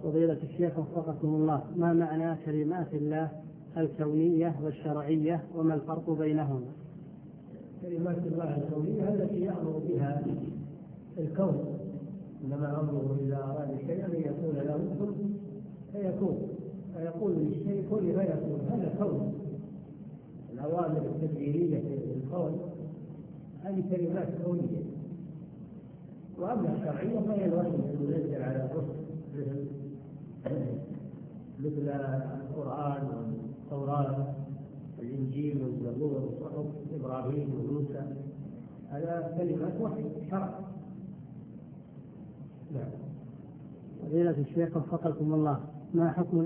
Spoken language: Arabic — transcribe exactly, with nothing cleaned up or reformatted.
فضيلة الشيخ وفقكم الله، ما معنى كلمات الله الكونية والشرعية وما الفرق بينهما؟ كلمات الله الكونية التي يأمر بها الكون، إنما أمره إذا أراد شيئا أن يقول له كن فيكون، فيقول للشيء كن فيكون، هذا كون. الأوامر التدبيرية في الكون هذه كلمات كونية. وأما الشرعية فهي الوحي المنزل على الرسل مثل القرآن والتوراة والإنجيل والزبور وصحف إبراهيم وموسى، هذا كلمات وحي شرع. نعم. فضيلة الشيخ وفقكم الله، ما حكم